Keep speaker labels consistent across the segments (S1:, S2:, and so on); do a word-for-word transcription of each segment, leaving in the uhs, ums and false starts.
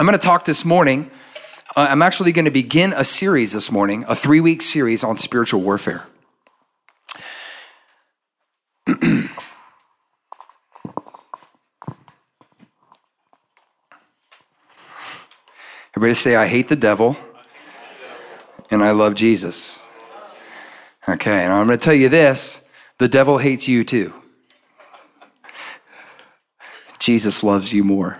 S1: I'm going to talk this morning. Uh, I'm actually going to begin a series this morning, a three-week series on spiritual warfare. Everybody say, I hate the devil, and I love Jesus. Okay, and I'm going to tell you this, the devil hates you too. Jesus loves you more.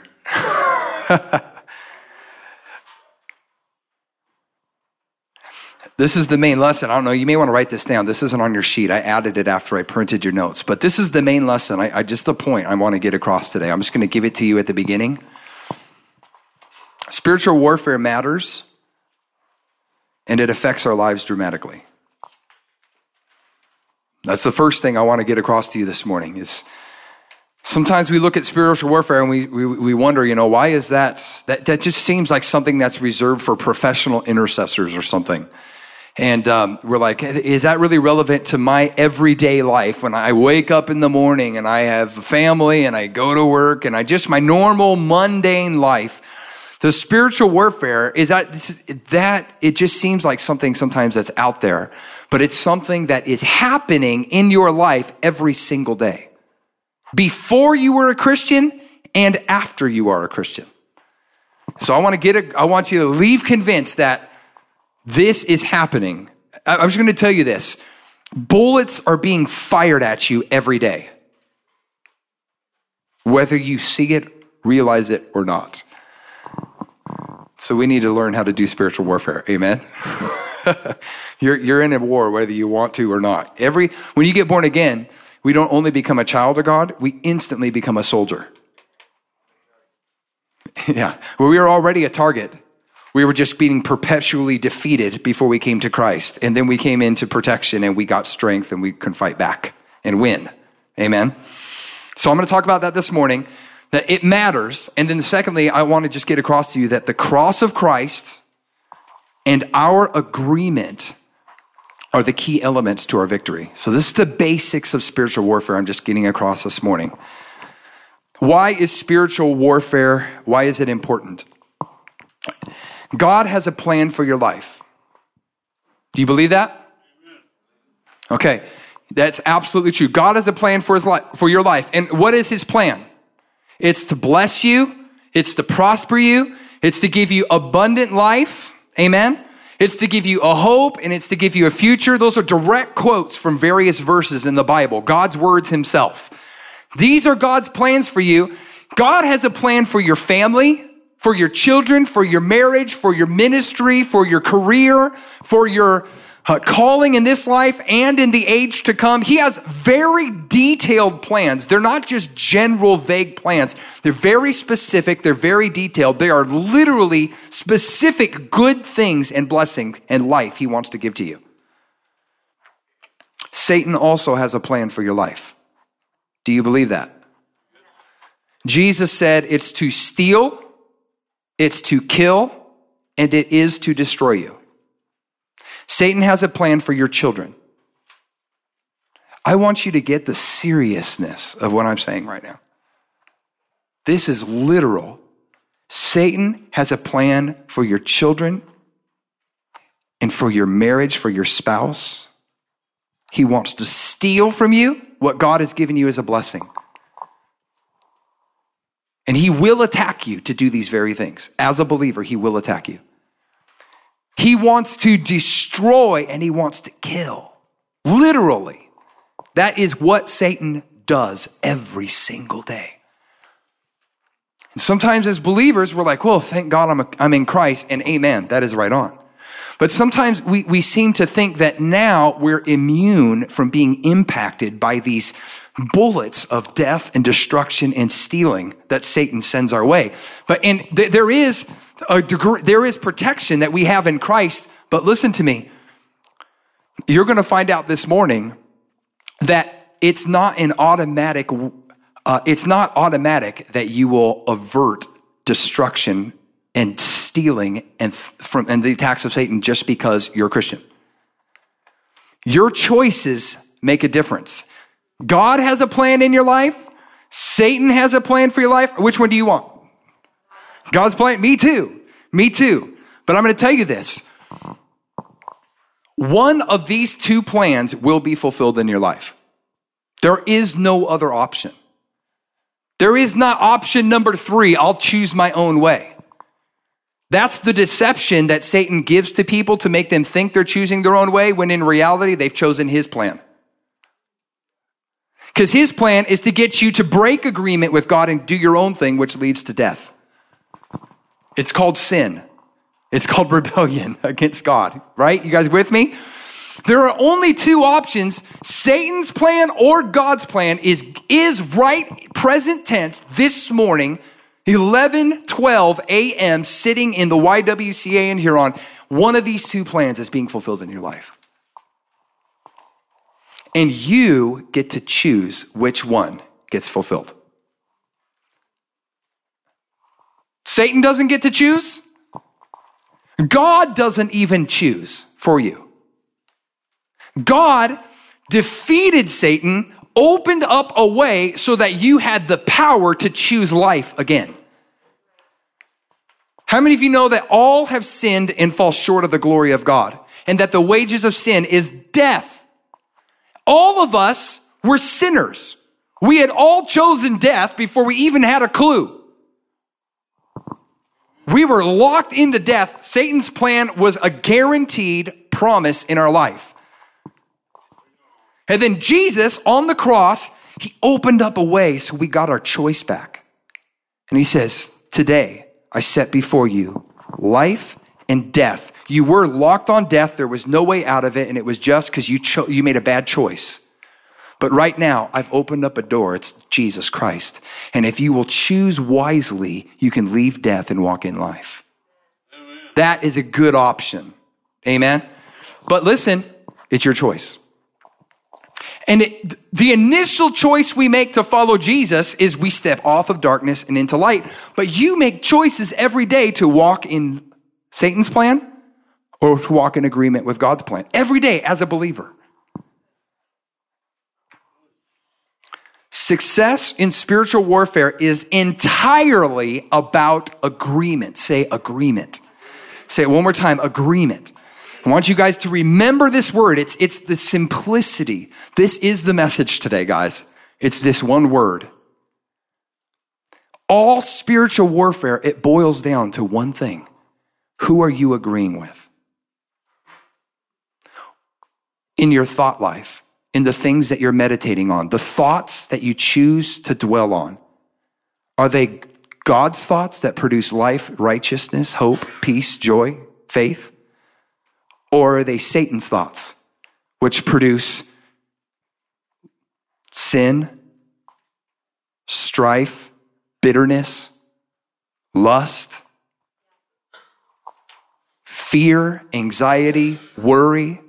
S1: This is the main lesson. I don't know, you may want to write this down. This isn't on your sheet. I added it after I printed your notes. But this is the main lesson. I, I just the point I want to get across today. I'm just going to give it to you at the beginning. Spiritual warfare matters, and it affects our lives dramatically. That's the first thing I want to get across to you this morning is sometimes we look at spiritual warfare and we, we, we wonder, you know, why is that? that? That just seems like something that's reserved for professional intercessors or something. And um, we're like, is that really relevant to my everyday life when I wake up in the morning and I have a family and I go to work and I just, my normal mundane life? The spiritual warfare is that, that it just seems like something sometimes that's out there, but it's something that is happening in your life every single day. Before you were a Christian and after you are a Christian. So I want to get a, I want you to leave convinced that this is happening. I'm just going to tell you this. Bullets are being fired at you every day. Whether you see it, realize it, or not. So we need to learn how to do spiritual warfare. Amen? you're, you're in a war whether you want to or not. Every when you get born again, we don't only become a child of God, we instantly become a soldier. Yeah, well, we were already a target. We were just being perpetually defeated before we came to Christ. And then we came into protection and we got strength and we can fight back and win. Amen. So I'm going to talk about that this morning, that it matters. And then secondly, I want to just get across to you that the cross of Christ and our agreement are the key elements to our victory. So this is the basics of spiritual warfare I'm just getting across this morning. Why is spiritual warfare, why is it important? God has a plan for your life. Do you believe that? Okay, that's absolutely true. God has a plan for his life, for your life. And what is his plan? It's to bless you. It's to prosper you. It's to give you abundant life. Amen. It's to give you a hope and it's to give you a future. Those are direct quotes from various verses in the Bible, God's words himself. These are God's plans for you. God has a plan for your family, for your children, for your marriage, for your ministry, for your career, for your uh, calling in this life and in the age to come. He has very detailed plans. They're not just general, vague plans. They're very specific. They're very detailed. They are literally specific good things and blessing and life he wants to give to you. Satan also has a plan for your life. Do you believe that? Jesus said it's to steal, it's to kill, and it is to destroy you. Satan has a plan for your children. I want you to get the seriousness of what I'm saying right now. This is literal. Satan has a plan for your children and for your marriage, for your spouse. He wants to steal from you what God has given you as a blessing. And he will attack you to do these very things. As a believer, he will attack you. He wants to destroy and he wants to kill. Literally. That is what Satan does every single day. And sometimes as believers, we're like, well, thank God I'm, a, I'm in Christ, and amen. That is right on. But sometimes we, we seem to think that now we're immune from being impacted by these bullets of death and destruction and stealing that Satan sends our way. But and th- there is a degree, there is protection that we have in Christ. But listen to me, you're going to find out this morning that it's not an automatic. Uh, it's not automatic that you will avert destruction and stealing and from and the attacks of Satan just because you're a Christian. Your choices make a difference. God has a plan in your life. Satan has a plan for your life. Which one do you want? God's plan, me too. Me too. But I'm going to tell you this. One of these two plans will be fulfilled in your life. There is no other option. There is not option number three, I'll choose my own way. That's the deception that Satan gives to people to make them think they're choosing their own way, when in reality, they've chosen his plan. Because his plan is to get you to break agreement with God and do your own thing, which leads to death. It's called sin. It's called rebellion against God, right? You guys with me? There are only two options. Satan's plan or God's plan is, is right present tense this morning, eleven twelve a.m., sitting in the Y W C A in Huron. One of these two plans is being fulfilled in your life. And you get to choose which one gets fulfilled. Satan doesn't get to choose. God doesn't even choose for you. God defeated Satan, opened up a way so that you had the power to choose life again. How many of you know that all have sinned and fall short of the glory of God, and that the wages of sin is death? All of us were sinners. We had all chosen death before we even had a clue. We were locked into death. Satan's plan was a guaranteed promise in our life. And then Jesus on the cross, he opened up a way so we got our choice back. And he says, today I set before you life and death. You were locked on death. There was no way out of it. And it was just because you cho- you made a bad choice. But right now, I've opened up a door. It's Jesus Christ. And if you will choose wisely, you can leave death and walk in life. Amen. That is a good option. Amen. But listen, it's your choice. And it, the initial choice we make to follow Jesus is we step off of darkness and into light. But you make choices every day to walk in Satan's plan or to walk in agreement with God's plan. Every day as a believer. Success in spiritual warfare is entirely about agreement. Say agreement. Say it one more time, agreement. I want you guys to remember this word. It's, it's the simplicity. This is the message today, guys. It's this one word. All spiritual warfare, it boils down to one thing. Who are you agreeing with? In your thought life, in the things that you're meditating on, the thoughts that you choose to dwell on, are they God's thoughts that produce life, righteousness, hope, peace, joy, faith? Or are they Satan's thoughts, which produce sin, strife, bitterness, lust, fear, anxiety, worry,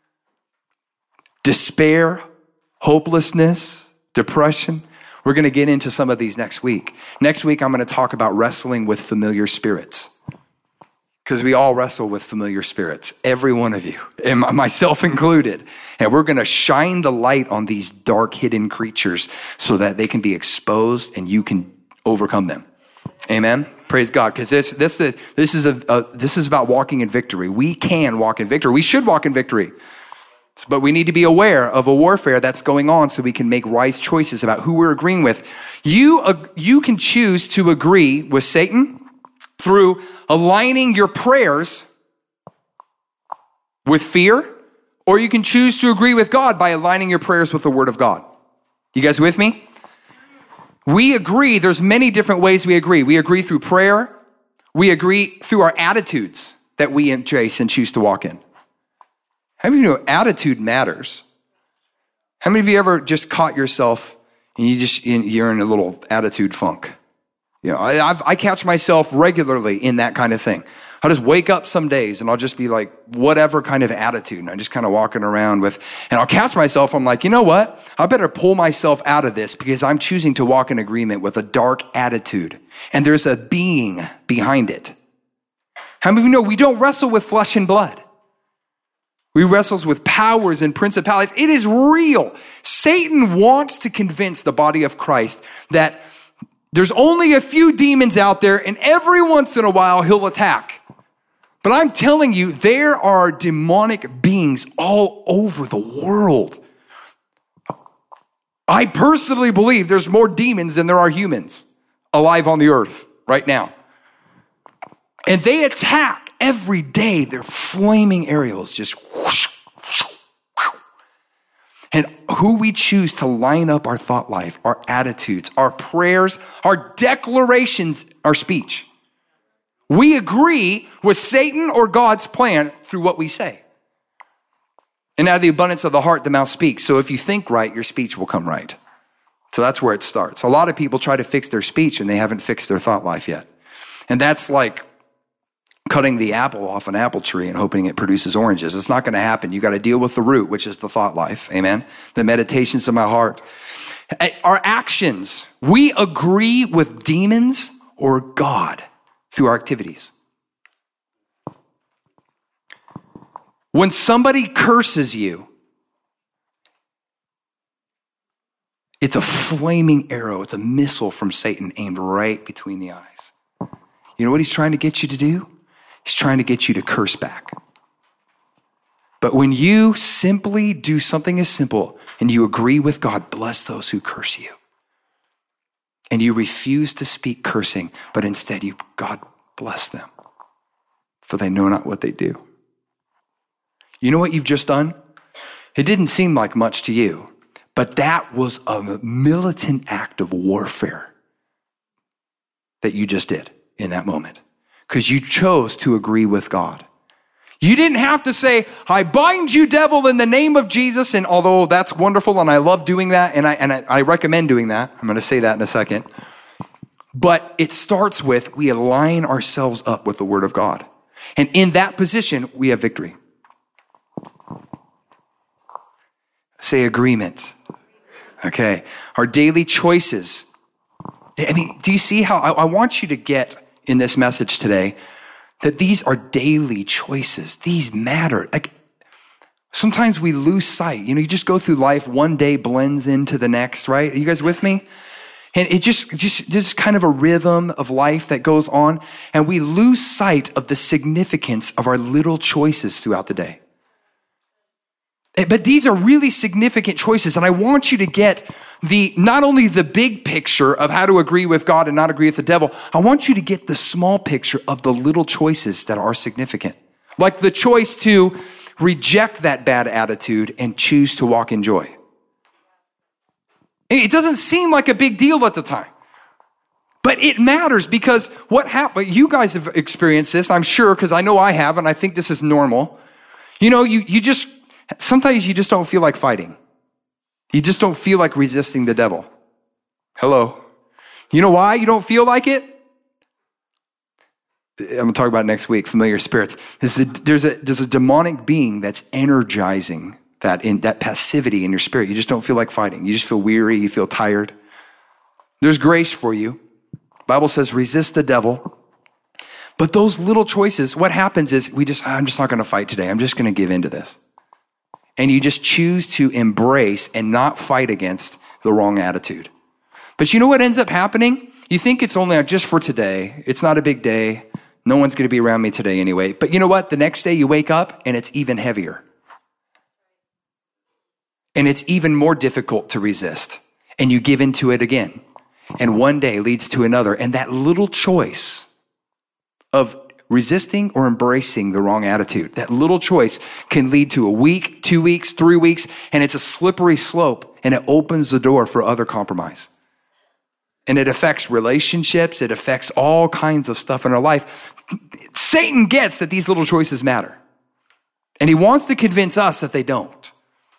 S1: despair, hopelessness, depression? We're going to get into some of these next week. Next week, I'm going to talk about wrestling with familiar spirits. Because we all wrestle with familiar spirits, every one of you, and myself included. And we're going to shine the light on these dark hidden creatures so that they can be exposed and you can overcome them. Amen. Praise God. Because this, this, this is a, a this is about walking in victory. We can walk in victory. We should walk in victory. But we need to be aware of a warfare that's going on so we can make wise choices about who we're agreeing with. You, uh, you can choose to agree with Satan through aligning your prayers with fear, or you can choose to agree with God by aligning your prayers with the Word of God. You guys with me? We agree. There's many different ways we agree. We agree through prayer. We agree through our attitudes that we embrace and choose to walk in. How many of you know attitude matters? How many of you ever just caught yourself and you just, you're in a little attitude funk? You know, I, I've, I catch myself regularly in that kind of thing. I'll just wake up some days and I'll just be like, whatever kind of attitude. And I'm just kind of walking around with, and I'll catch myself. I'm like, you know what? I better pull myself out of this because I'm choosing to walk in agreement with a dark attitude. And there's a being behind it. How many of you know we don't wrestle with flesh and blood? We wrestle with powers and principalities. It is real. Satan wants to convince the body of Christ that There's only a few demons out there, and every once in a while he'll attack. But I'm telling you, there are demonic beings all over the world. I personally believe there's more demons than there are humans alive on the earth right now. And they attack every day. They're flaming aerials, just whoosh, whoosh, whoosh. And who we choose to line up our thought life, our attitudes, our prayers, our declarations, our speech. We agree with Satan or God's plan through what we say. And out of the abundance of the heart, the mouth speaks. So if you think right, your speech will come right. So that's where it starts. A lot of people try to fix their speech and they haven't fixed their thought life yet. And that's like cutting the apple off an apple tree and hoping it produces oranges. It's not going to happen. You got to deal with the root, which is the thought life. Amen. The meditations of my heart. Our actions. We agree with demons or God through our activities. When somebody curses you, it's a flaming arrow. It's a missile from Satan aimed right between the eyes. You know what he's trying to get you to do? He's trying to get you to curse back. But when you simply do something as simple and you agree with God, bless those who curse you. And you refuse to speak cursing, but instead you, God bless them, for they know not what they do. You know what you've just done? It didn't seem like much to you, but that was a militant act of warfare that you just did in that moment, because you chose to agree with God. You didn't have to say, I bind you, devil, in the name of Jesus. And although that's wonderful, and I love doing that, and I, and I, I recommend doing that. I'm going to say that in a second. But it starts with, we align ourselves up with the word of God. And in that position, we have victory. Say agreement. Okay. Our daily choices. I mean, do you see how I, I want you to get in this message today that these are daily choices. These matter. Like, sometimes we lose sight. You know, you just go through life, one day blends into the next, right? Are you guys with me? And it just, just, just kind of a rhythm of life that goes on. And we lose sight of the significance of our little choices throughout the day. But these are really significant choices. And I want you to get the, not only the big picture of how to agree with God and not agree with the devil, I want you to get the small picture of the little choices that are significant. Like the choice to reject that bad attitude and choose to walk in joy. It doesn't seem like a big deal at the time, but it matters, because what happened, you guys have experienced this, I'm sure, because I know I have, and I think this is normal. You know, you, you just, sometimes you just don't feel like fighting. You just don't feel like resisting the devil. Hello. You know why you don't feel like it? I'm going to talk about it next week, familiar spirits. There's a, there's a, there's a demonic being that's energizing that in that passivity in your spirit. You just don't feel like fighting. You just feel weary. You feel tired. There's grace for you. The Bible says resist the devil. But those little choices, what happens is we just, I'm just not going to fight today. I'm just going to give in to this. And you just choose to embrace and not fight against the wrong attitude. But you know what ends up happening? You think it's only just for today. It's not a big day. No one's going to be around me today anyway. But you know what? The next day you wake up and it's even heavier. And it's even more difficult to resist. And you give into it again. And one day leads to another. And that little choice of resisting or embracing the wrong attitude, that little choice can lead to a week, two weeks, three weeks, and it's a slippery slope, and it opens the door for other compromise. And it affects relationships. It affects all kinds of stuff in our life. Satan gets that these little choices matter. And he wants to convince us that they don't.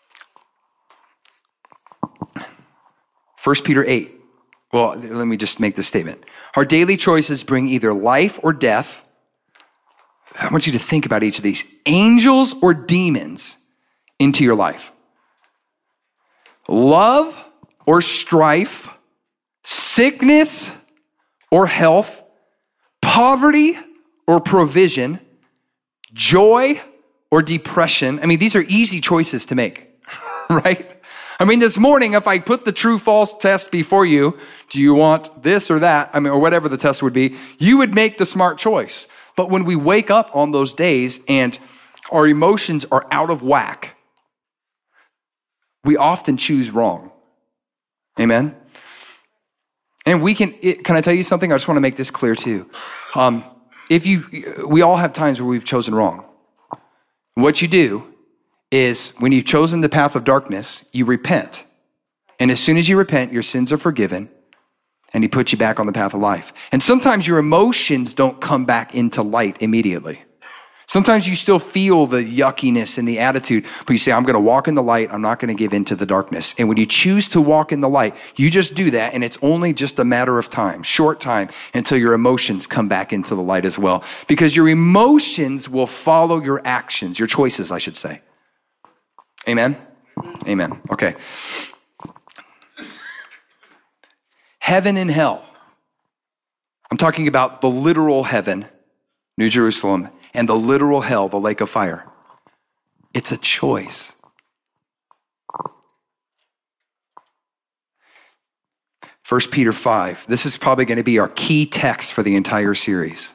S1: First Peter eight. Well, let me just make this statement. Our daily choices bring either life or death. I want you to think about each of these. Angels or demons into your life. Love or strife. Sickness or health. Poverty or provision. Joy or depression. I mean, these are easy choices to make, right? I mean, this morning, if I put the true false test before you, do you want this or that? I mean, or whatever the test would be, you would make the smart choice. But when we wake up on those days and our emotions are out of whack, we often choose wrong. Amen? And we can, it, can I tell you something? I just want to make this clear too. Um, if you, we all have times where we've chosen wrong. What you do is when you've chosen the path of darkness, you repent. And as soon as you repent, your sins are forgiven and he puts you back on the path of life. And sometimes your emotions don't come back into light immediately. Sometimes you still feel the yuckiness and the attitude, but you say, I'm going to walk in the light. I'm not going to give in to the darkness. And when you choose to walk in the light, you just do that. And it's only just a matter of time, short time, until your emotions come back into the light as well. Because your emotions will follow your actions, your choices, I should say. Amen? Amen. Okay. Heaven and hell. I'm talking about the literal heaven, New Jerusalem, and the literal hell, the lake of fire. It's a choice. First Peter five. This is probably going to be our key text for the entire series.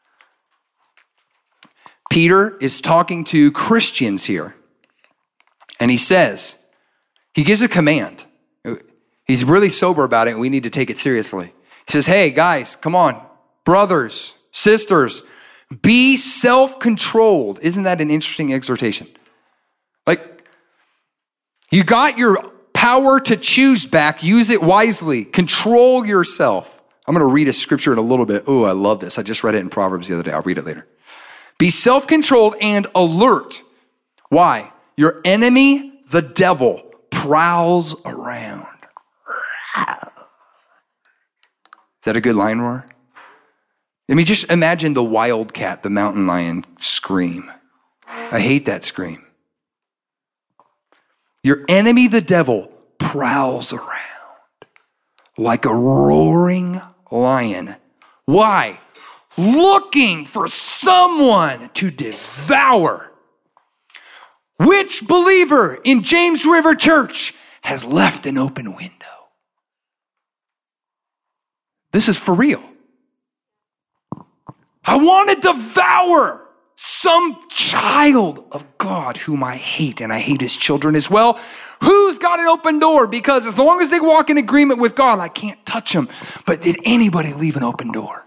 S1: Peter is talking to Christians here. And he says, he gives a command. He's really sober about it, and we need to take it seriously. He says, hey, guys, come on. Brothers, sisters, be self-controlled. Isn't that an interesting exhortation? Like, you got your power to choose back. Use it wisely. Control yourself. I'm going to read a scripture in a little bit. Oh, I love this. I just read it in Proverbs the other day. I'll read it later. Be self-controlled and alert. Why? Your enemy, the devil, prowls around. Is that a good line roar? I mean, just imagine the wildcat, the mountain lion scream. I hate that scream. Your enemy, the devil, prowls around like a roaring lion. Why? Looking for someone to devour. Which believer in James River Church has left an open window? This is for real. I want to devour some child of God whom I hate, and I hate his children as well. Who's got an open door? Because as long as they walk in agreement with God, I can't touch them. But did anybody leave an open door?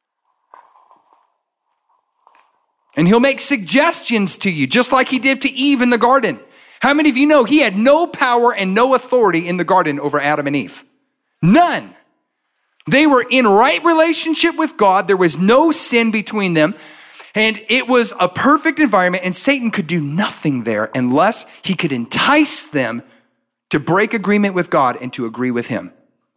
S1: And he'll make suggestions to you, just like he did to Eve in the garden. How many of you know he had no power and no authority in the garden over Adam and Eve? None. They were in right relationship with God. There was no sin between them. And it was a perfect environment, and Satan could do nothing there unless he could entice them to break agreement with God and to agree with him.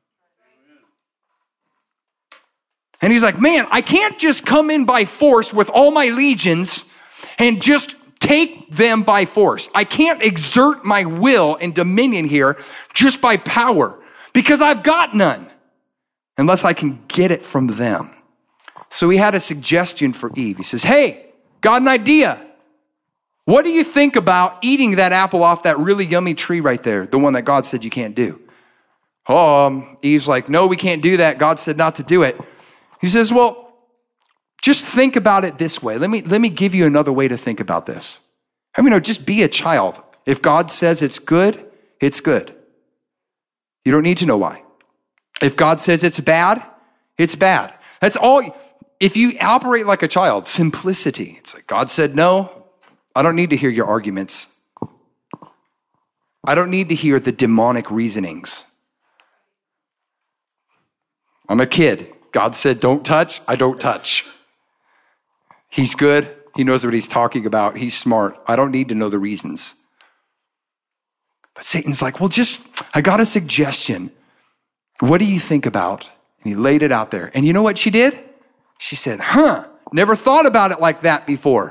S1: And he's like, man, I can't just come in by force with all my legions and just take them by force. I can't exert my will and dominion here just by power because I've got none unless I can get it from them. So he had a suggestion for Eve. He says, hey, got an idea. What do you think about eating that apple off that really yummy tree right there, the one that God said you can't do? Um, Eve's like, no, we can't do that. God said not to do it. He says, well, just think about it this way. Let me, let me give you another way to think about this. I mean, no, just be a child. If God says it's good, it's good. You don't need to know why. If God says it's bad, it's bad. That's all. If you operate like a child, simplicity. It's like God said no. I don't need to hear your arguments. I don't need to hear the demonic reasonings. I'm a kid. God said don't touch. I don't touch. He's good. He knows what he's talking about. He's smart. I don't need to know the reasons. But Satan's like, well, just, I got a suggestion. What do you think about? And he laid it out there. And you know what she did? She said, huh, never thought about it like that before.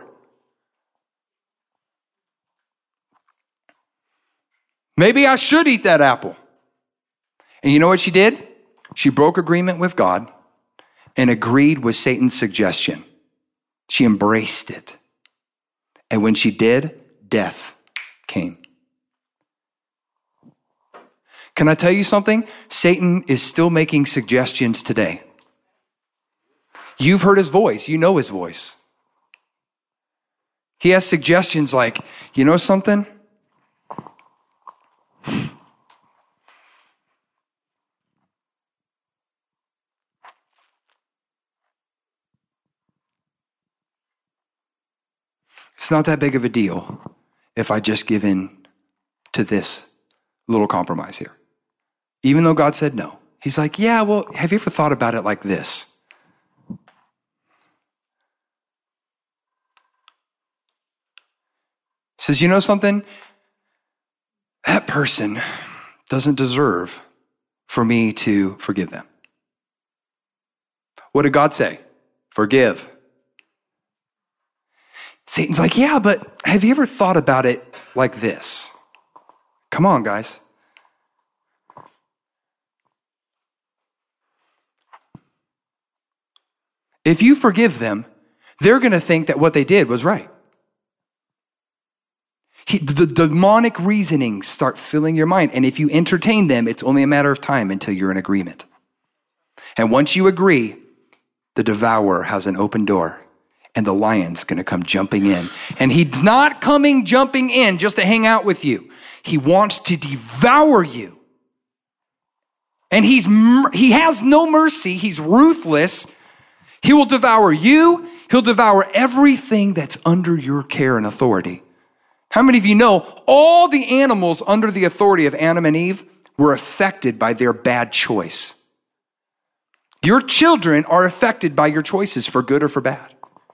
S1: Maybe I should eat that apple. And you know what she did? She broke agreement with God and agreed with Satan's suggestion. She embraced it. And when she did, death came. Can I tell you something? Satan is still making suggestions today. You've heard his voice. You know his voice. He has suggestions like, you know something? It's not that big of a deal if I just give in to this little compromise here. Even though God said no. He's like, yeah, well, have you ever thought about it like this? Says, you know something? That person doesn't deserve for me to forgive them. What did God say? Forgive. Satan's like, yeah, but have you ever thought about it like this? Come on, guys. If you forgive them, they're going to think that what they did was right. He, the demonic reasonings start filling your mind. And if you entertain them, it's only a matter of time until you're in agreement. And once you agree, the devourer has an open door and the lion's going to come jumping in. And he's not coming jumping in just to hang out with you. He wants to devour you. And he's he has no mercy. He's ruthless. He will devour you. He'll devour everything that's under your care and authority. How many of you know all the animals under the authority of Adam and Eve were affected by their bad choice? Your children are affected by your choices for good or for bad.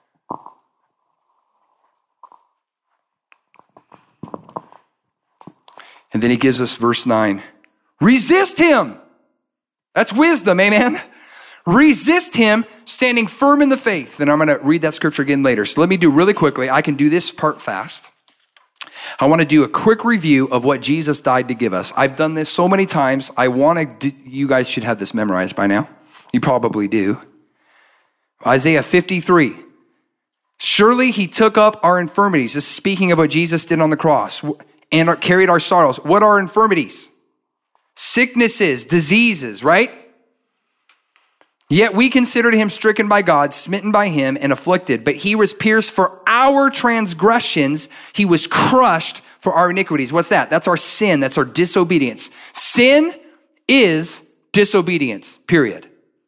S1: And then he gives us verse nine. Resist him. That's wisdom, amen? Resist him, standing firm in the faith. And I'm going to read that scripture again later. So let me do really quickly. I can do this part fast. I want to do a quick review of what Jesus died to give us. I've done this so many times. I want to, you guys should have this memorized by now. You probably do. Isaiah fifty-three. Surely he took up our infirmities. This is speaking of what Jesus did on the cross and carried our sorrows. What are infirmities? Sicknesses, diseases, right? Yet we considered him stricken by God, smitten by him, and afflicted. But he was pierced for our transgressions. He was crushed for our iniquities. What's that? That's our sin. That's our disobedience. Sin is disobedience, period.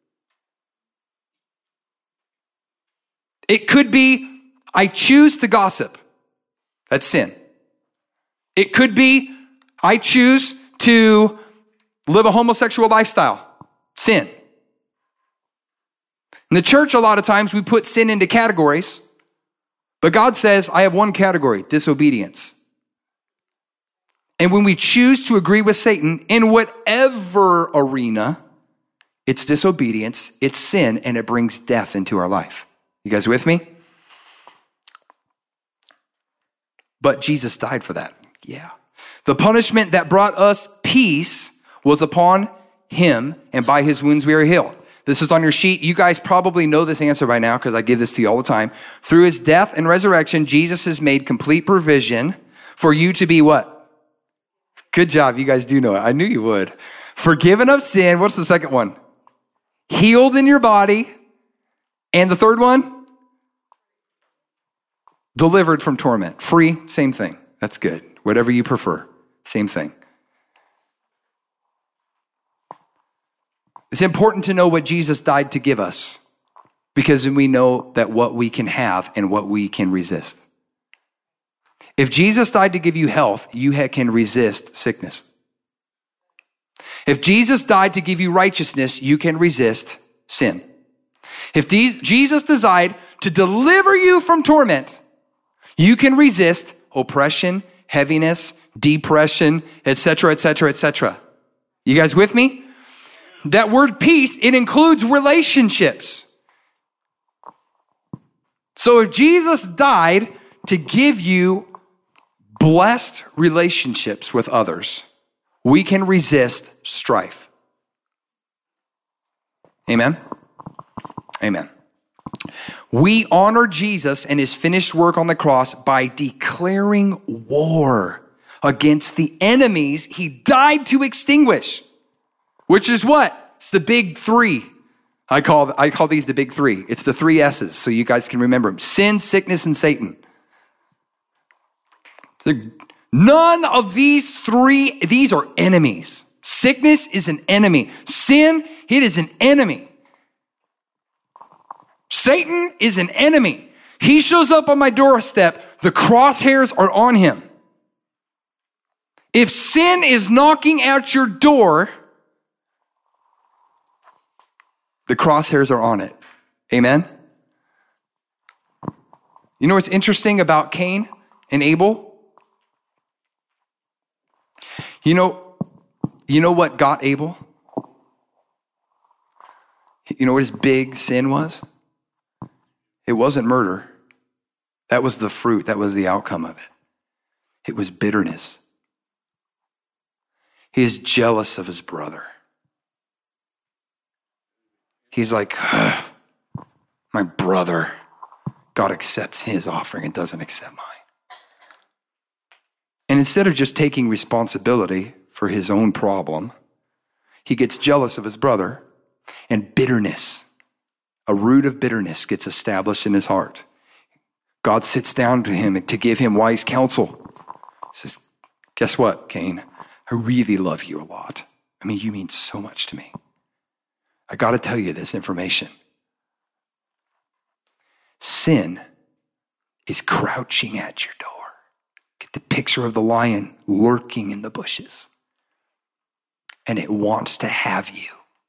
S1: It could be, I choose to gossip. That's sin. It could be, I choose to live a homosexual lifestyle. Sin. In the church, a lot of times we put sin into categories, but God says, I have one category, disobedience. And when we choose to agree with Satan in whatever arena, it's disobedience, it's sin, and it brings death into our life. You guys with me? But Jesus died for that. Yeah. The punishment that brought us peace was upon him, and by his wounds we are healed. This is on your sheet. You guys probably know this answer by now because I give this to you all the time. Through his death and resurrection, Jesus has made complete provision for you to be what? Good job. You guys do know it. I knew you would. Forgiven of sin. What's the second one? Healed in your body. And the third one? Delivered from torment. Free, same thing. That's good. Whatever you prefer, same thing. It's important to know what Jesus died to give us because we know that what we can have and what we can resist. If Jesus died to give you health, you can resist sickness. If Jesus died to give you righteousness, you can resist sin. If Jesus died to deliver you from torment, you can resist oppression, heaviness, depression, et cetera, et cetera, et cetera. You guys with me? That word peace, it includes relationships. So if Jesus died to give you blessed relationships with others, we can resist strife. Amen? Amen. We honor Jesus and his finished work on the cross by declaring war against the enemies he died to extinguish. Which is what? It's the big three. I call, I call these the big three. It's the three S's, so you guys can remember them. Sin, sickness, and Satan. None of these three, these are enemies. Sickness is an enemy. Sin, it is an enemy. Satan is an enemy. He shows up on my doorstep, the crosshairs are on him. If sin is knocking at your door, the crosshairs are on it. Amen? You know what's interesting about Cain and Abel? You know, you know what got Abel? You know what his big sin was? It wasn't murder. That was the fruit. That was the outcome of it. It was bitterness. He is jealous of his brother. He's like, my brother, God accepts his offering and doesn't accept mine. And instead of just taking responsibility for his own problem, he gets jealous of his brother, and bitterness, a root of bitterness, gets established in his heart. God sits down to him to give him wise counsel. He says, guess what, Cain? I really love you a lot. I mean, you mean so much to me. I got to tell you this information. Sin is crouching at your door. Get the picture of the lion lurking in the bushes. And it wants to have you.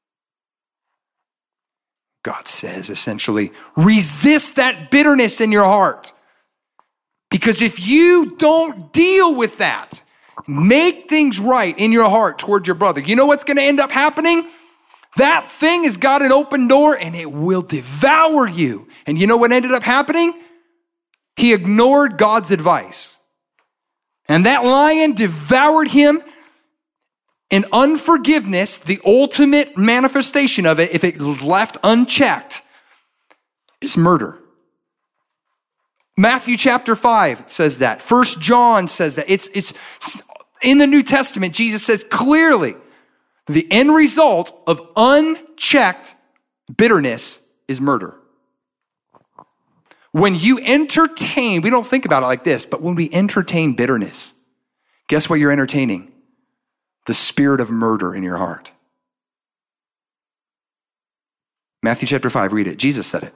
S1: God says, essentially, resist that bitterness in your heart. Because if you don't deal with that, make things right in your heart toward your brother, you know what's going to end up happening? That thing has got an open door and it will devour you. And you know what ended up happening? He ignored God's advice. And that lion devoured him. And unforgiveness, the ultimate manifestation of it, if it is left unchecked, is murder. Matthew chapter five says that. First John says that. It's, it's in the New Testament, Jesus says clearly, the end result of unchecked bitterness is murder. When you entertain, we don't think about it like this, but when we entertain bitterness, guess what you're entertaining? The spirit of murder in your heart. Matthew chapter five, read it. Jesus said it.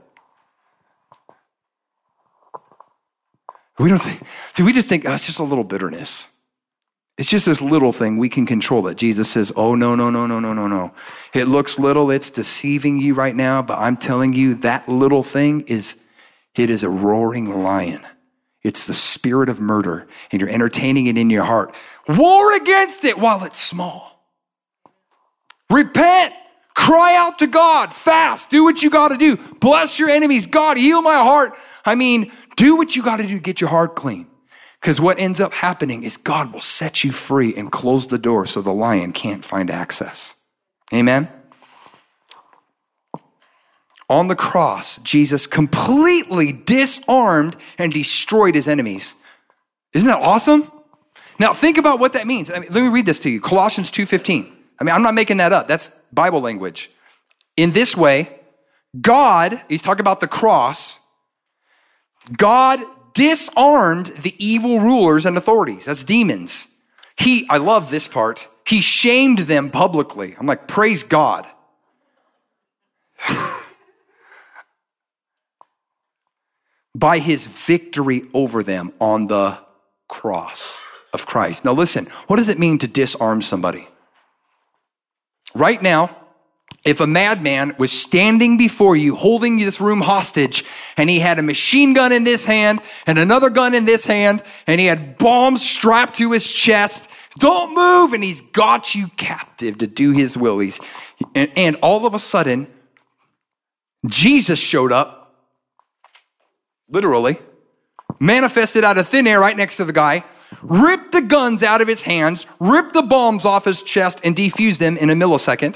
S1: We don't think, see, we just think, oh, it's just a little bitterness. It's just this little thing, we can control it. Jesus says, oh, no, no, no, no, no, no, no. It looks little, it's deceiving you right now, but I'm telling you that little thing is, it is a roaring lion. It's the spirit of murder, and you're entertaining it in your heart. War against it while it's small. Repent. Cry out to God. Fast. Do what you got to do. Bless your enemies. God, heal my heart. I mean, do what you got to do to get your heart clean. Because what ends up happening is God will set you free and close the door so the lion can't find access. Amen? On the cross, Jesus completely disarmed and destroyed his enemies. Isn't that awesome? Now think about what that means. I mean, let me read this to you. Colossians two fifteen. I mean, I'm not making that up. That's Bible language. In this way, God, he's talking about the cross, God disarmed the evil rulers and authorities. That's demons. He, I love this part. He shamed them publicly. I'm like, praise God. By his victory over them on the cross of Christ. Now listen, what does it mean to disarm somebody? Right now, if a madman was standing before you holding this room hostage and he had a machine gun in this hand and another gun in this hand and he had bombs strapped to his chest, don't move, and he's got you captive to do his will. He's, and, and all of a sudden, Jesus showed up, literally, manifested out of thin air right next to the guy, ripped the guns out of his hands, ripped the bombs off his chest, and defused them in a millisecond.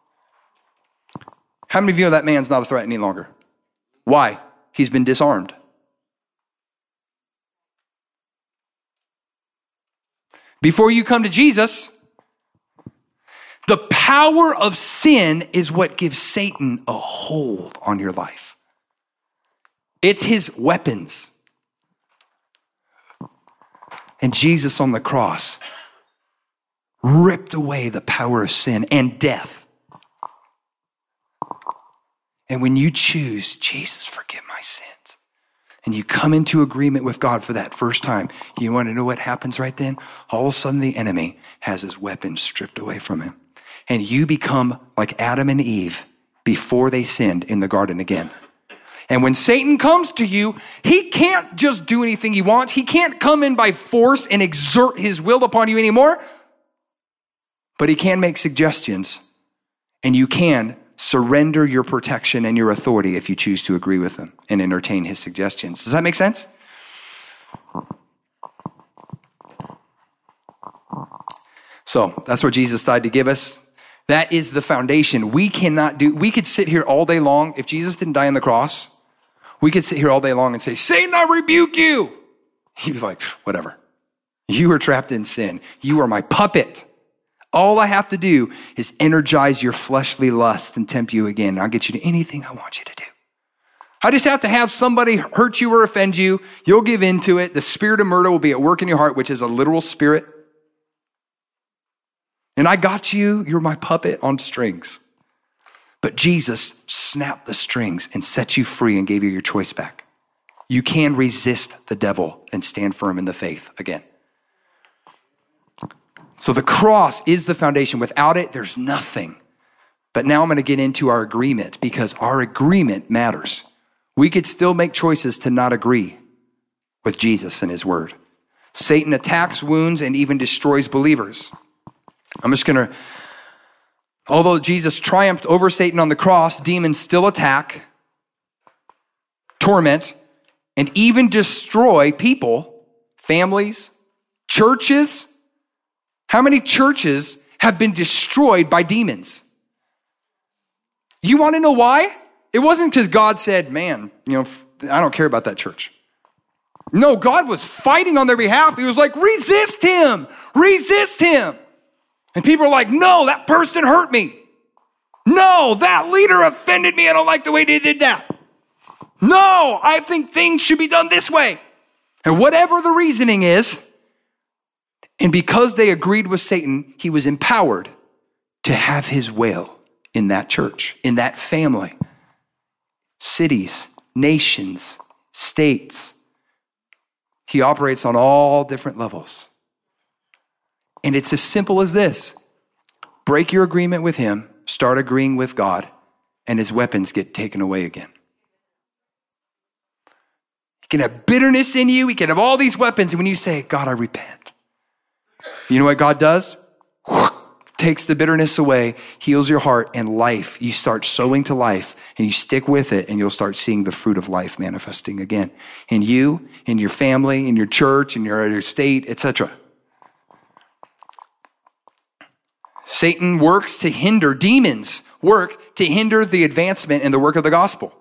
S1: How many of you know that man's not a threat any longer? Why? He's been disarmed. before you come to Jesus, the power of sin is what gives Satan a hold on your life. It's his weapons. And Jesus on the cross ripped away the power of sin and death. And when you choose, Jesus, forgive my sins, and you come into agreement with God for that first time, you want to know what happens right then? All of a sudden the enemy has his weapons stripped away from him. And you become like Adam and Eve before they sinned in the garden again. And when Satan comes to you, he can't just do anything he wants. He can't come in by force and exert his will upon you anymore. But he can make suggestions, and you can surrender your protection and your authority if you choose to agree with him and entertain his suggestions. Does that make sense? So that's what Jesus died to give us. That is the foundation. We cannot do, we could sit here all day long. If Jesus didn't die on the cross, we could sit here all day long and say, Satan, I rebuke you. He'd be like, whatever. You are trapped in sin. You are my puppet. All I have to do is energize your fleshly lust and tempt you again. I'll get you to anything I want you to do. I just have to have somebody hurt you or offend you. You'll give into it. The spirit of murder will be at work in your heart, which is a literal spirit. And I got you. You're my puppet on strings. But Jesus snapped the strings and set you free and gave you your choice back. You can resist the devil and stand firm in the faith again. So the cross is the foundation. Without it, there's nothing. But now I'm going to get into our agreement, because our agreement matters. We could still make choices to not agree with Jesus and his word. Satan attacks, wounds, and even destroys believers. I'm just going to, although Jesus triumphed over Satan on the cross, demons still attack, torment, and even destroy people, families, churches. How many churches have been destroyed by demons? You want to know why? It wasn't because God said, man, you know, I don't care about that church. No, God was fighting on their behalf. He was like, resist him, resist him. And people are like, no, that person hurt me. No, that leader offended me. I don't like the way they did that. No, I think things should be done this way. And whatever the reasoning is, and because they agreed with Satan, he was empowered to have his will in that church, in that family, cities, nations, states. He operates on all different levels. And it's as simple as this. Break your agreement with him, start agreeing with God, and his weapons get taken away again. You can have bitterness in you. You can have all these weapons. And when you say, God, I repent. You know what God does? Takes the bitterness away, heals your heart, and life. You start sowing to life, and you stick with it, and you'll start seeing the fruit of life manifesting again. In you, in your family, in your church, in your, your state, et cetera. Satan works to hinder, demons work to hinder the advancement and the work of the gospel.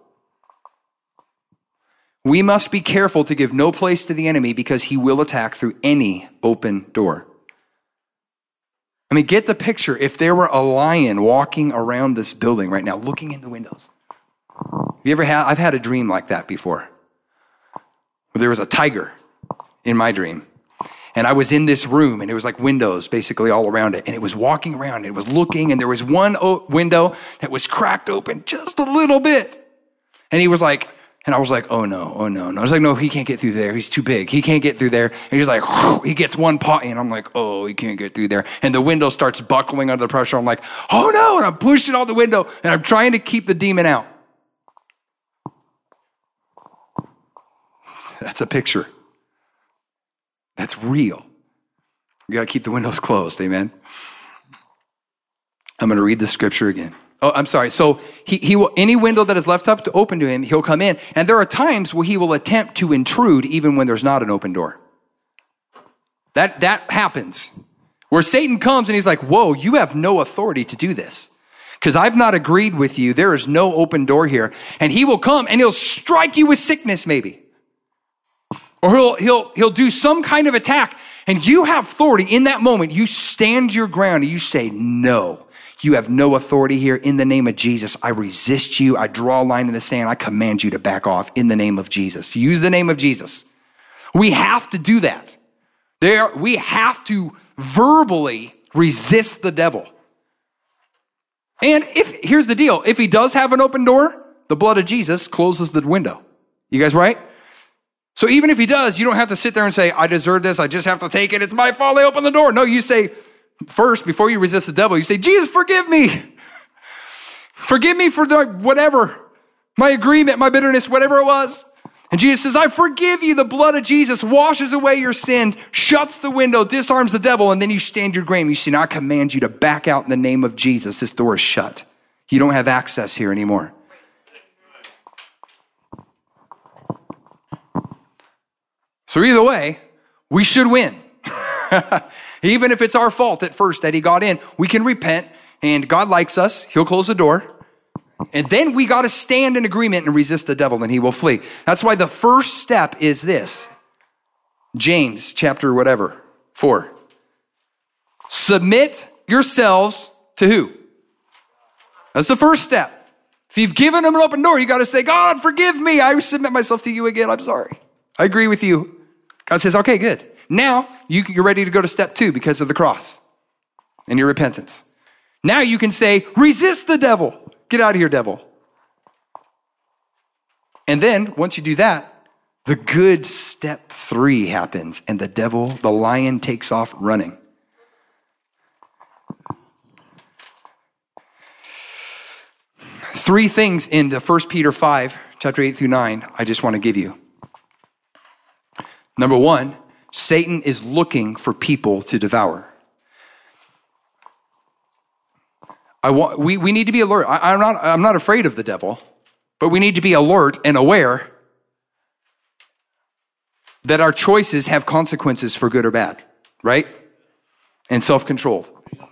S1: We must be careful to give no place to the enemy, because he will attack through any open door. I mean, get the picture. If there were a lion walking around this building right now, looking in the windows. Have you ever had, I've had a dream like that before. Where there was a tiger in my dream. And I was in this room, and it was like windows basically all around it. And it was walking around, and it was looking, and there was one o- window that was cracked open just a little bit. And he was like, and I was like, oh no, oh no, no. I was like, no, he can't get through there. He's too big. He can't get through there. And he's like, whoo, he gets one paw, and I'm like, oh, he can't get through there. And the window starts buckling under the pressure. I'm like, oh no, and I'm pushing on the window, and I'm trying to keep the demon out. That's a picture. That's real. You got to keep the windows closed, amen? I'm going to read the scripture again. Oh, I'm sorry. So he, he will, any window that is left up to open to him, he'll come in. And there are times where he will attempt to intrude even when there's not an open door. That, that happens. Where Satan comes and he's like, whoa, you have no authority to do this, because I've not agreed with you. There is no open door here. And he will come and he'll strike you with sickness maybe. Or he'll, he'll, he'll do some kind of attack, and you have authority in that moment. You stand your ground and you say, no, you have no authority here. In the name of Jesus, I resist you. I draw a line in the sand. I command you to back off in the name of Jesus. Use the name of Jesus. We have to do that. There, we have to verbally resist the devil. And if, here's the deal. If he does have an open door, the blood of Jesus closes the window. You guys right? So even if he does, you don't have to sit there and say, I deserve this. I just have to take it. It's my fault. They opened the door. No, you say first, before you resist the devil, you say, Jesus, forgive me. Forgive me for the whatever, my agreement, my bitterness, whatever it was. And Jesus says, I forgive you. The blood of Jesus washes away your sin, shuts the window, disarms the devil, and then you stand your ground. You say, now I command you to back out in the name of Jesus. This door is shut. You don't have access here anymore. So either way, we should win. Even if it's our fault at first that he got in, we can repent, and God likes us. He'll close the door. And then we got to stand in agreement and resist the devil, and he will flee. That's why the first step is this. James chapter whatever, four. Submit yourselves to who? That's the first step. If you've given him an open door, you got to say, God, forgive me. I submit myself to you again. I'm sorry. I agree with you. God says, okay, good. Now you, you're ready to go to step two because of the cross and your repentance. Now you can say, resist the devil. Get out of here, devil. And then once you do that, the good step three happens, and the devil, the lion, takes off running. Three things in the First Peter five, chapter eight through nine, I just want to give you. Number one, Satan is looking for people to devour. I want, we, we need to be alert. I, I'm not, I'm not afraid of the devil, but we need to be alert and aware that our choices have consequences for good or bad, right? And self-controlled.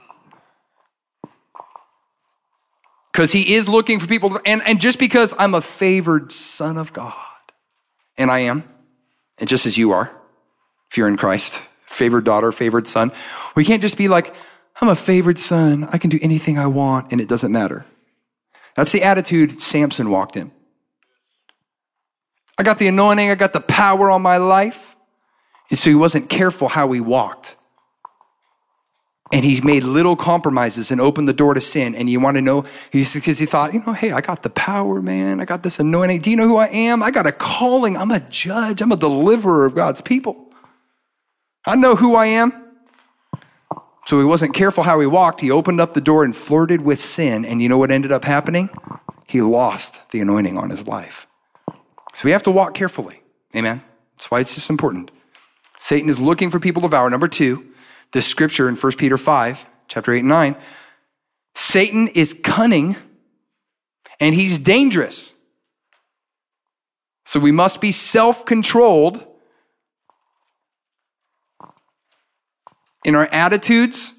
S1: Because he is looking for people, to, and, and just because I'm a favored son of God, and I am, and just as you are, if you're in Christ, favored daughter, favored son, we can't just be like, I'm a favored son. I can do anything I want, and it doesn't matter. That's the attitude Samson walked in. I got the anointing. I got the power on my life. And so he wasn't careful how he walked. And he made little compromises and opened the door to sin. And you want to know, because he thought, you know, hey, I got the power, man. I got this anointing. Do you know who I am? I got a calling. I'm a judge. I'm a deliverer of God's people. I know who I am. So he wasn't careful how he walked. He opened up the door and flirted with sin. And you know what ended up happening? He lost the anointing on his life. So we have to walk carefully. Amen. That's why it's just important. Satan is looking for people to devour. Number two, this scripture in First Peter five, chapter eight and nine. Satan is cunning and he's dangerous. So we must be self-controlled in our attitudes,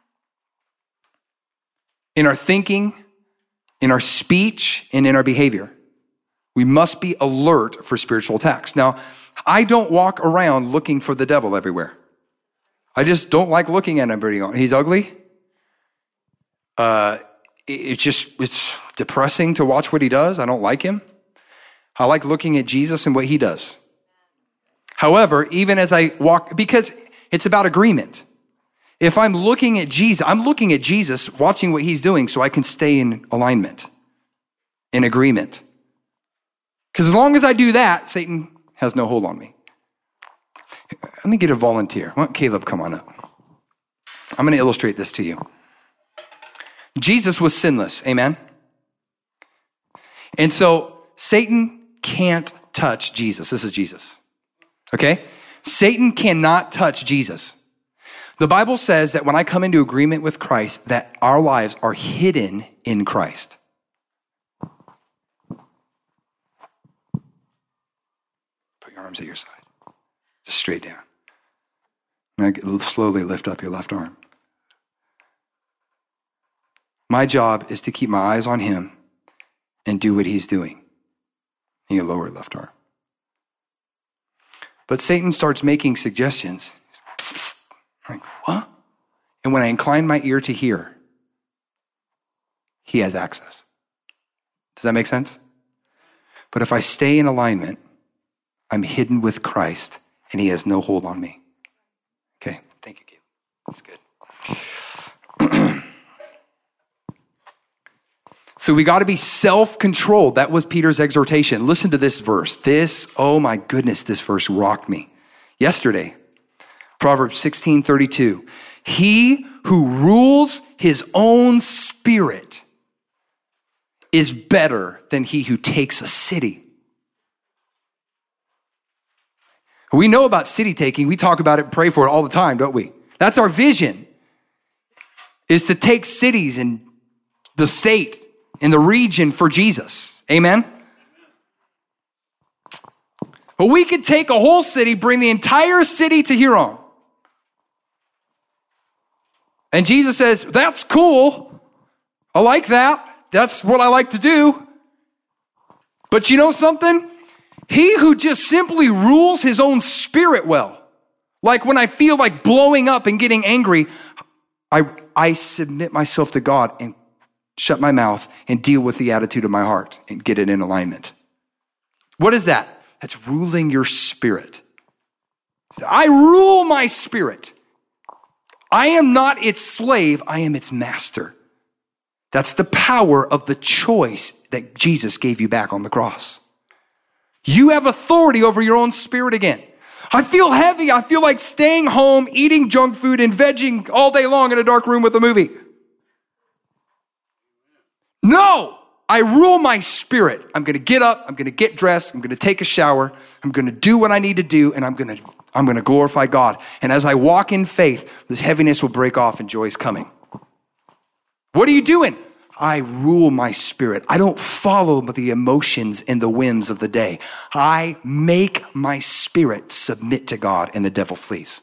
S1: in our thinking, in our speech, and in our behavior. We must be alert for spiritual attacks. Now, I don't walk around looking for the devil everywhere. I just don't like looking at him. He's ugly. Uh, it's just, it's depressing to watch what he does. I don't like him. I like looking at Jesus and what he does. However, even as I walk, because it's about agreement. If I'm looking at Jesus, I'm looking at Jesus, watching what he's doing so I can stay in alignment, in agreement. Because as long as I do that, Satan has no hold on me. Let me get a volunteer. Why don't Caleb come on up? I'm going to illustrate this to you. Jesus was sinless, amen? And so Satan can't touch Jesus. This is Jesus, okay? Satan cannot touch Jesus. The Bible says that when I come into agreement with Christ, that our lives are hidden in Christ. Put your arms at your side. Just straight down. Now slowly lift up your left arm. My job is to keep my eyes on him and do what he's doing. And you lower left arm. But Satan starts making suggestions. Psst, psst. I'm like, what? And when I incline my ear to hear, he has access. Does that make sense? But if I stay in alignment, I'm hidden with Christ and he has no hold on me. Okay, thank you, Gabe. That's good. So we got to be self-controlled. That was Peter's exhortation. Listen to this verse. This, oh my goodness, this verse rocked me. Yesterday, Proverbs sixteen thirty-two. He who rules his own spirit is better than he who takes a city. We know about city taking. We talk about it and pray for it all the time, don't we? That's our vision, is to take cities and the state and the region for Jesus. Amen? But we could take a whole city, bring the entire city to Huron. And Jesus says, that's cool. I like that. That's what I like to do. But you know something? He who just simply rules his own spirit well. Like when I feel like blowing up and getting angry, I, I submit myself to God and shut my mouth and deal with the attitude of my heart and get it in alignment. What is that? That's ruling your spirit. I rule my spirit. I am not its slave. I am its master. That's the power of the choice that Jesus gave you back on the cross. You have authority over your own spirit again. I feel heavy. I feel like staying home, eating junk food and vegging all day long in a dark room with a movie. No, I rule my spirit. I'm going to get up. I'm going to get dressed. I'm going to take a shower. I'm going to do what I need to do. And I'm going to, I'm going to glorify God. And as I walk in faith, this heaviness will break off and joy is coming. What are you doing? I rule my spirit. I don't follow the emotions and the whims of the day. I make my spirit submit to God and the devil flees.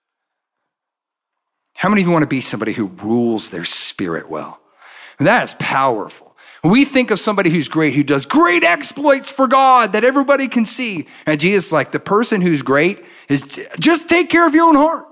S1: How many of you want to be somebody who rules their spirit well? And that is powerful. When we think of somebody who's great, who does great exploits for God that everybody can see. And Jesus is like, the person who's great is just take care of your own heart.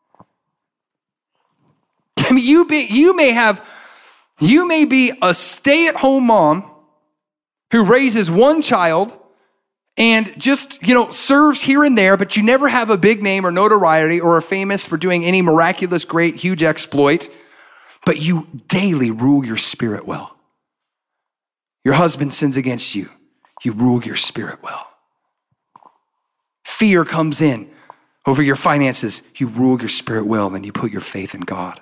S1: I mean, you, be, you may have... You may be a stay-at-home mom who raises one child and just, you know, serves here and there, but you never have a big name or notoriety or are famous for doing any miraculous, great, huge exploit, but you daily rule your spirit well. Your husband sins against you. You rule your spirit well. Fear comes in over your finances. You rule your spirit well, and you put your faith in God.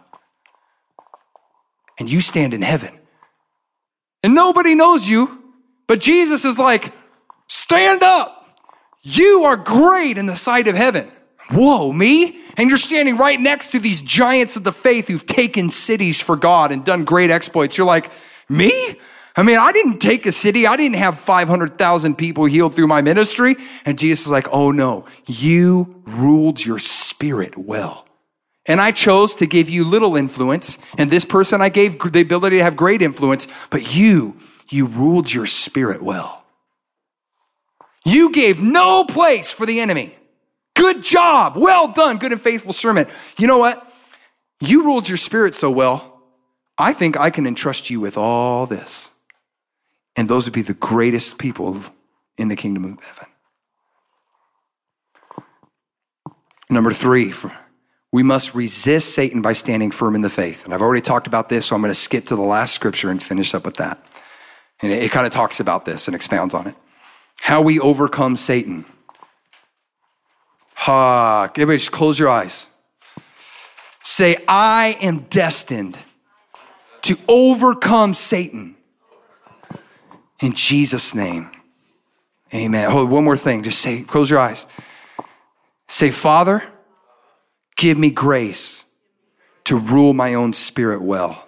S1: And you stand in heaven. And nobody knows you, but Jesus is like, stand up. You are great in the sight of heaven. Whoa, me? And you're standing right next to these giants of the faith who've taken cities for God and done great exploits. You're like, me? I mean, I didn't take a city. I didn't have five hundred thousand people healed through my ministry. And Jesus is like, oh no, you ruled your spirit well. And I chose to give you little influence. And this person I gave the ability to have great influence. But you, you ruled your spirit well. You gave no place for the enemy. Good job. Well done. Good and faithful servant. You know what? You ruled your spirit so well, I think I can entrust you with all this. And those would be the greatest people in the kingdom of heaven. Number three, we must resist Satan by standing firm in the faith. And I've already talked about this, so I'm going to skip to the last scripture and finish up with that. And it, it kind of talks about this and expounds on it. How we overcome Satan. Ha, everybody just close your eyes. Say, I am destined to overcome Satan. In Jesus' name. Amen. Hold one more thing. Just say, close your eyes. Say, Father, give me grace to rule my own spirit well.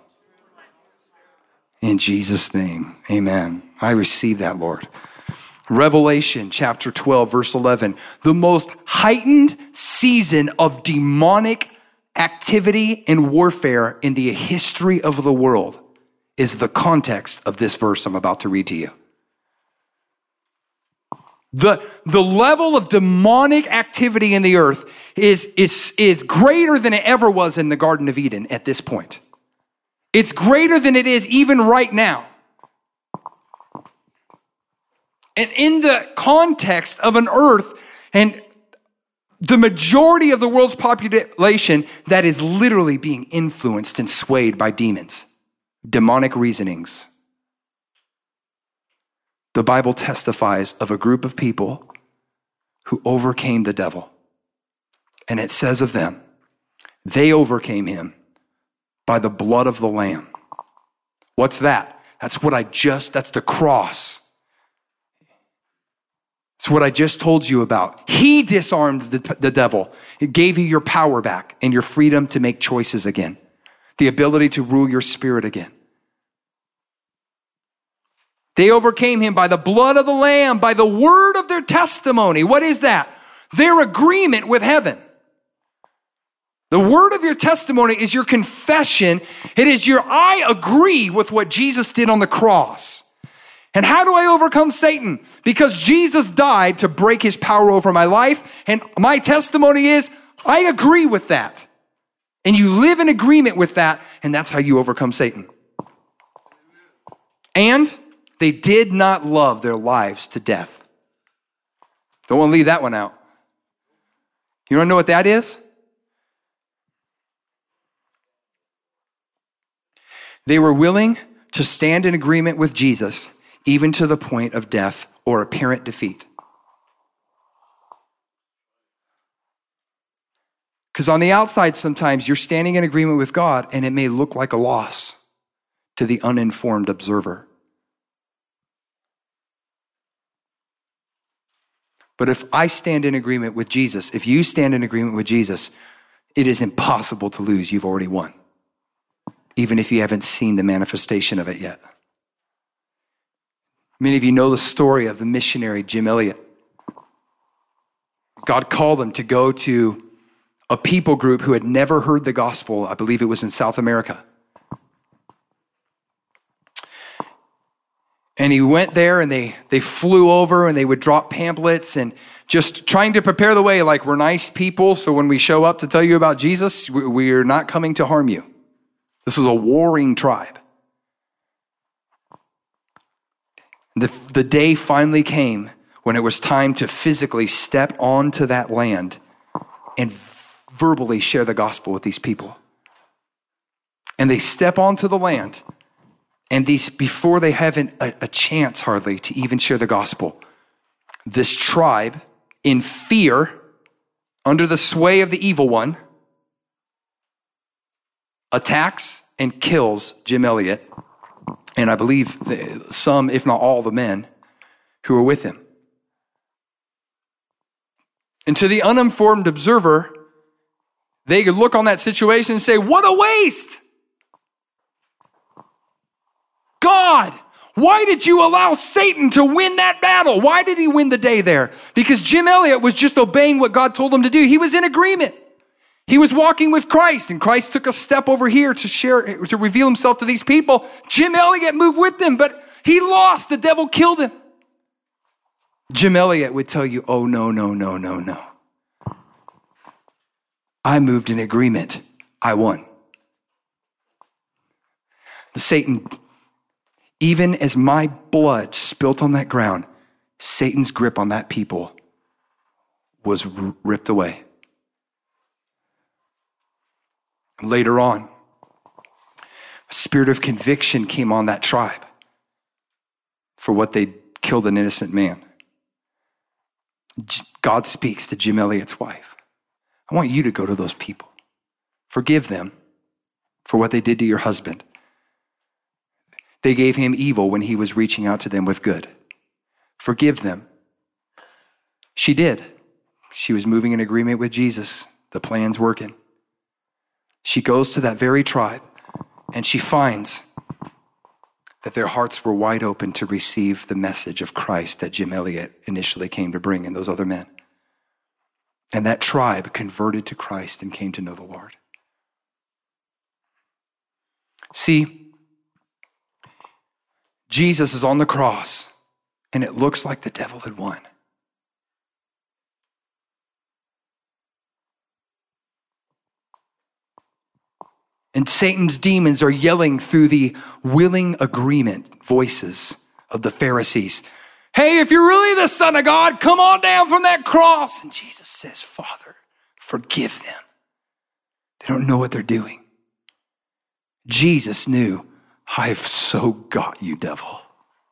S1: In Jesus' name, amen. I receive that, Lord. Revelation chapter twelve, verse eleven. The most heightened season of demonic activity and warfare in the history of the world is the context of this verse I'm about to read to you. The, the level of demonic activity in the earth is, is, is greater than it ever was in the Garden of Eden at this point. It's greater than it is even right now. And in the context of an earth and the majority of the world's population that is literally being influenced and swayed by demons, demonic reasonings. The Bible testifies of a group of people who overcame the devil. And it says of them, they overcame him by the blood of the Lamb. What's that? That's what I just, that's the cross. It's what I just told you about. He disarmed the, the devil. It gave you your power back and your freedom to make choices again. The ability to rule your spirit again. They overcame him by the blood of the Lamb, by the word of their testimony. What is that? Their agreement with heaven. The word of your testimony is your confession. It is your, I agree with what Jesus did on the cross. And how do I overcome Satan? Because Jesus died to break his power over my life. And my testimony is, I agree with that. And you live in agreement with that. And that's how you overcome Satan. And they did not love their lives to death. Don't want to leave that one out. You want to know what that is? They were willing to stand in agreement with Jesus, even to the point of death or apparent defeat. Because on the outside, sometimes you're standing in agreement with God, and it may look like a loss to the uninformed observer. But if I stand in agreement with Jesus, if you stand in agreement with Jesus, it is impossible to lose. You've already won, even if you haven't seen the manifestation of it yet. Many of you know the story of the missionary Jim Elliot. God called him to go to a people group who had never heard the gospel. I believe it was in South America. And he went there, and they, they flew over, and they would drop pamphlets and just trying to prepare the way, like, we're nice people, so when we show up to tell you about Jesus, we, we're not coming to harm you. This is a warring tribe. The, the day finally came when it was time to physically step onto that land and verbally share the gospel with these people. And they step onto the land, and these, before they have an, a, a chance hardly to even share the gospel, this tribe, in fear, under the sway of the evil one, attacks and kills Jim Elliot, and I believe some, if not all, the men who were with him. And to the uninformed observer, they could look on that situation and say, what a waste! God, why did you allow Satan to win that battle? Why did he win the day there? Because Jim Elliot was just obeying what God told him to do. He was in agreement. He was walking with Christ, and Christ took a step over here to share, to reveal himself to these people. Jim Elliot moved with them, but he lost. The devil killed him. Jim Elliot would tell you, oh, no, no, no, no, no. I moved in agreement. I won. The Satan, even as my blood spilt on that ground, Satan's grip on that people was r- ripped away. Later on, a spirit of conviction came on that tribe for what they killed an innocent man. God speaks to Jim Elliot's wife. I want you to go to those people. Forgive them for what they did to your husband. They gave him evil when he was reaching out to them with good. Forgive them. She did. She was moving in agreement with Jesus. The plan's working. She goes to that very tribe, and she finds that their hearts were wide open to receive the message of Christ that Jim Elliot initially came to bring, and those other men. And that tribe converted to Christ and came to know the Lord. See, Jesus is on the cross, and it looks like the devil had won. And Satan's demons are yelling through the willing agreement voices of the Pharisees. Hey, if you're really the Son of God, come on down from that cross. And Jesus says, Father, forgive them. They don't know what they're doing. Jesus knew, I've so got you, devil.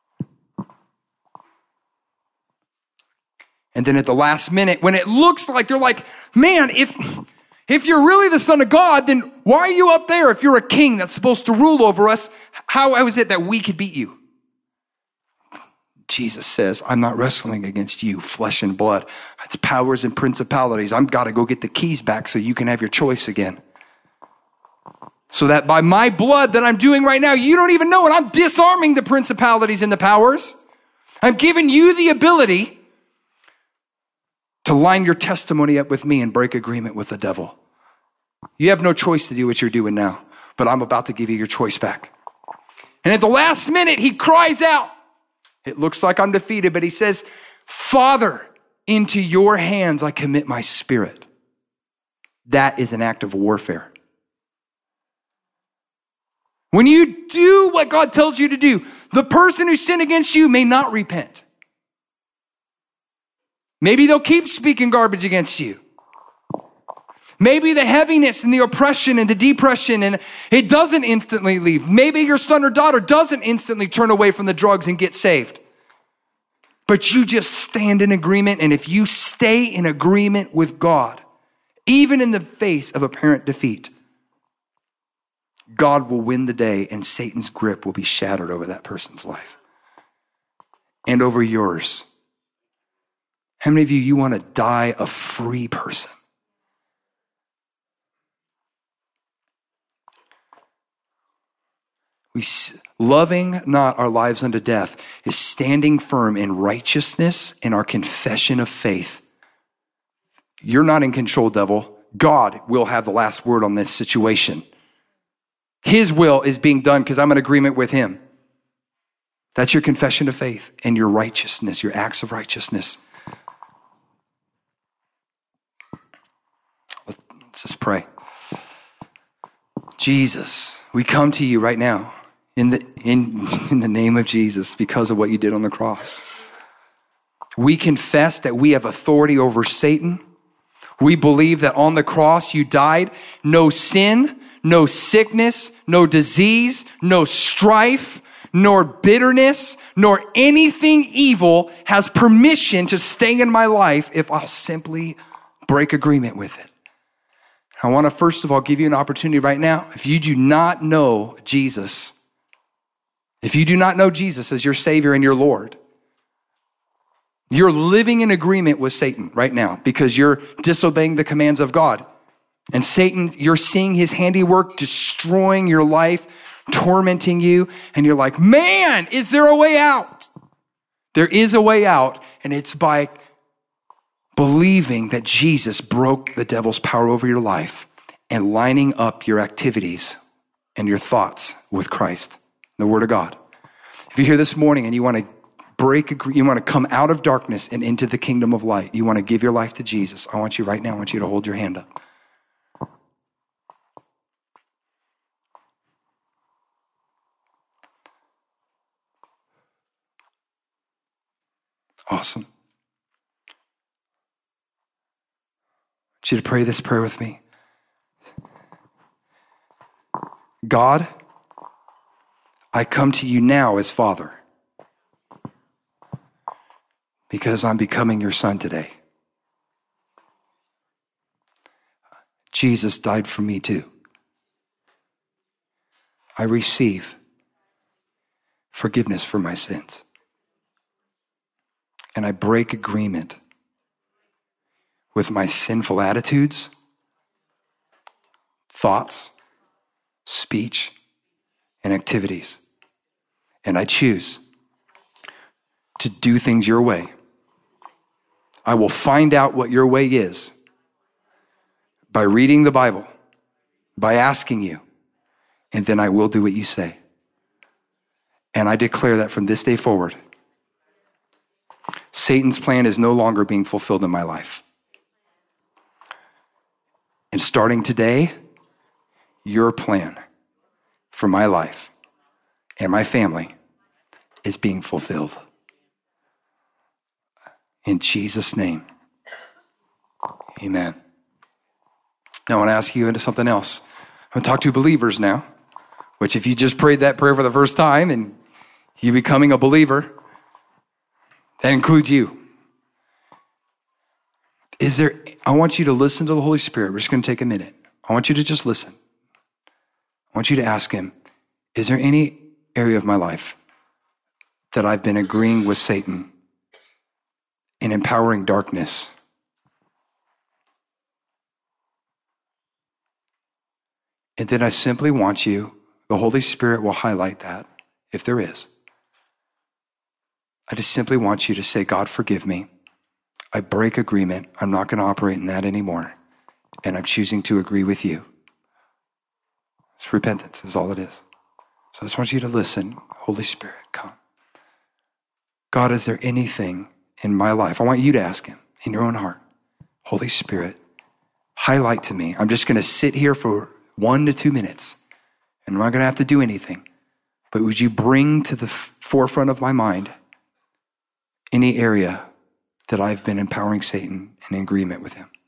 S1: And then at the last minute, when it looks like they're like, man, if, if you're really the Son of God, then why are you up there? If you're a king that's supposed to rule over us, how is it that we could beat you? Jesus says, I'm not wrestling against you, flesh and blood. It's powers and principalities. I've got to go get the keys back so you can have your choice again. So that by my blood that I'm doing right now, you don't even know it. I'm disarming the principalities and the powers. I'm giving you the ability to line your testimony up with me and break agreement with the devil. You have no choice to do what you're doing now, but I'm about to give you your choice back. And at the last minute, he cries out. It looks like I'm defeated, but he says, Father, into your hands I commit my spirit. That is an act of warfare. When you do what God tells you to do, the person who sinned against you may not repent. Maybe they'll keep speaking garbage against you. Maybe the heaviness and the oppression and the depression, and it doesn't instantly leave. Maybe your son or daughter doesn't instantly turn away from the drugs and get saved. But you just stand in agreement, and if you stay in agreement with God, even in the face of apparent defeat, God will win the day and Satan's grip will be shattered over that person's life and over yours. How many of you, you want to die a free person? We loving not our lives unto death is standing firm in righteousness in our confession of faith. You're not in control, devil. God will have the last word on this situation. His will is being done because I'm in agreement with him. That's your confession of faith and your righteousness, your acts of righteousness. Let's just pray. Jesus, we come to you right now in the, in, in the name of Jesus because of what you did on the cross. We confess that we have authority over Satan. We believe that on the cross you died. No sin, no sickness, no disease, no strife, nor bitterness, nor anything evil has permission to stay in my life if I'll simply break agreement with it. I want to first of all give you an opportunity right now. If you do not know Jesus, if you do not know Jesus as your Savior and your Lord, you're living in agreement with Satan right now because you're disobeying the commands of God. And Satan, you're seeing his handiwork destroying your life, tormenting you, and you're like, man, is there a way out? There is a way out, and it's by believing that Jesus broke the devil's power over your life and lining up your activities and your thoughts with Christ, the Word of God. If you're here this morning and you want to break, you want to come out of darkness and into the kingdom of light, you want to give your life to Jesus, I want you right now, I want you to hold your hand up. Awesome. I want you to pray this prayer with me. God, I come to you now as Father because I'm becoming your son today. Jesus died for me too. I receive forgiveness for my sins. And I break agreement with my sinful attitudes, thoughts, speech, and activities. And I choose to do things your way. I will find out what your way is by reading the Bible, by asking you, and then I will do what you say. And I declare that from this day forward, Satan's plan is no longer being fulfilled in my life. And starting today, your plan for my life and my family is being fulfilled. In Jesus' name, amen. Now I want to ask you into something else. I'm going to talk to believers now, which if you just prayed that prayer for the first time and you becoming a believer, that includes you. Is there, I want you to listen to the Holy Spirit. We're just going to take a minute. I want you to just listen. I want you to ask him, is there any area of my life that I've been agreeing with Satan and empowering darkness? And then I simply want you, the Holy Spirit will highlight that, if there is. I just simply want you to say, God, forgive me. I break agreement. I'm not going to operate in that anymore. And I'm choosing to agree with you. It's repentance is all it is. So I just want you to listen. Holy Spirit, come. God, is there anything in my life? I want you to ask him in your own heart. Holy Spirit, highlight to me. I'm just going to sit here for one to two minutes. And I'm not going to have to do anything. But would you bring to the f- forefront of my mind any area that I've been empowering Satan in agreement with him?